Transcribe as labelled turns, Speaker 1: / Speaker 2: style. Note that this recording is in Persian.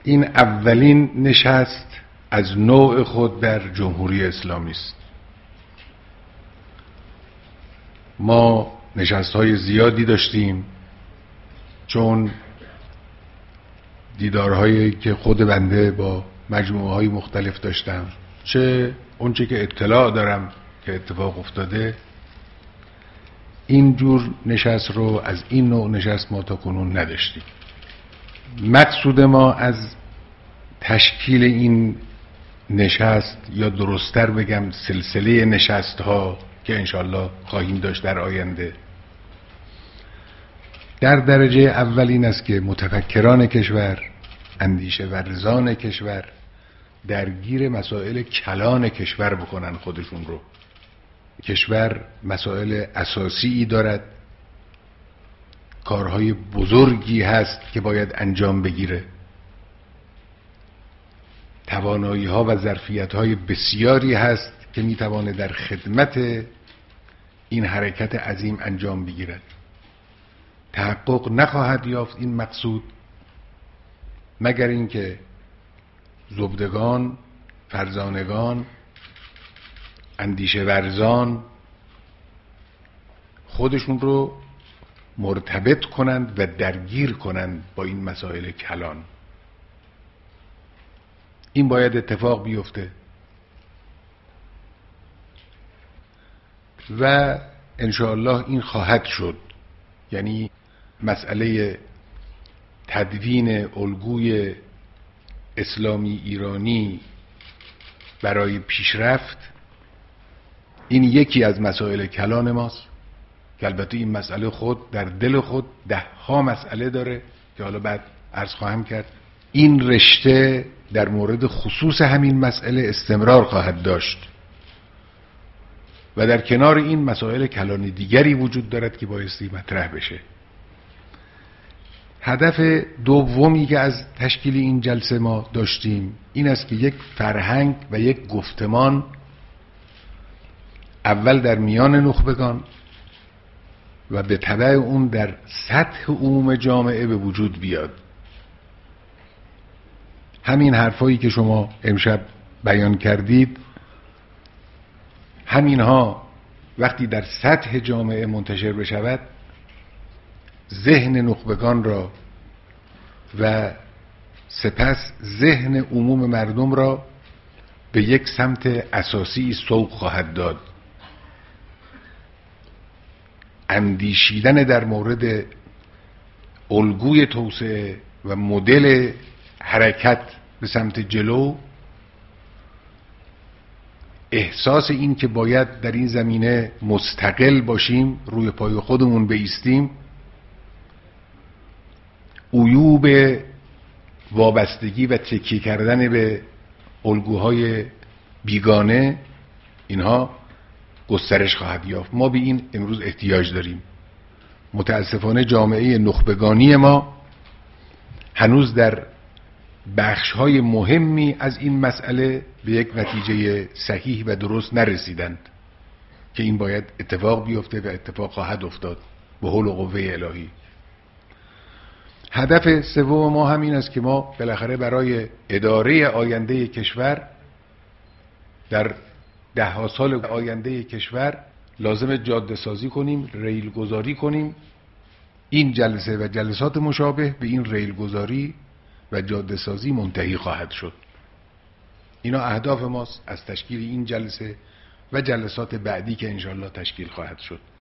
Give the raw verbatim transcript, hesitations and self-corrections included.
Speaker 1: این اولین نشست از نوع خود در جمهوری اسلامی است. ما نشست‌های زیادی داشتیم، چون دیدارهایی که خود بنده با مجموعه‌های مختلف داشتم، چه اونچه که اطلاع دارم که اتفاق افتاده، این جور نشست رو از این نوع نشست ما تا کنون نداشتیم. مقصود ما از تشکیل این نشست، یا درست‌تر بگم سلسله نشست‌ها که انشالله خواهیم داشت در آینده، در درجه اول این است که متفکران کشور، اندیشه ورزان کشور درگیر مسائل کلان کشور بکنن خودشون رو. کشور مسائل اساسی دارد، کارهای بزرگی هست که باید انجام بگیره، توانایی ها و ظرفیت های بسیاری هست که میتوانه در خدمت این حرکت عظیم انجام بگیرد. تحقق نخواهد یافت این مقصود مگر اینکه زبدگان، فرزانگان، اندیشه ورزان خودشون رو مرتبط کنند و درگیر کنند با این مسائل کلان. این باید اتفاق بیفته و انشاءالله این خواهد شد. یعنی مسئله تدوین الگوی اسلامی ایرانی برای پیشرفت، این یکی از مسائل کلان ماست که البته این مسئله خود در دل خود ده ها مسئله داره که حالا بعد عرض خواهم کرد. این رشته در مورد خصوص همین مسئله استمرار خواهد داشت و در کنار این مسائل کلان دیگری وجود دارد که بایستی مطرح بشه. هدف دومی که از تشکیل این جلسه ما داشتیم این است که یک فرهنگ و یک گفتمان اول در میان نخبگان و به تبع اون در سطح عموم جامعه به وجود بیاد. همین حرفایی که شما امشب بیان کردید، همینها وقتی در سطح جامعه منتشر بشود، ذهن نخبگان را و سپس ذهن عموم مردم را به یک سمت اساسی سوق خواهد داد. اندیشیدن در مورد الگوی توسعه و مدل حرکت به سمت جلو، احساس این که باید در این زمینه مستقل باشیم، روی پای خودمون بایستیم، عیوب وابستگی و تکیه کردن به الگوهای بیگانه، اینها گسترش خواهد یافت. ما به این امروز احتیاج داریم. متاسفانه جامعه نخبگانی ما هنوز در بخش‌های مهمی از این مسئله به یک نتیجه صحیح و درست نرسیدند که این باید اتفاق بیفته و اتفاق خواهد افتاد به حول و قوه الهی. هدف سوم ما همین است که ما بالاخره برای اداره آینده کشور، در ده ها سال آینده کشور لازم جاده سازی کنیم، ریل گذاری کنیم. این جلسه و جلسات مشابه به این ریل گذاری و جاده سازی منتهی خواهد شد. اینا اهداف ماست از تشکیل این جلسه و جلسات بعدی که انشاءالله تشکیل خواهد شد.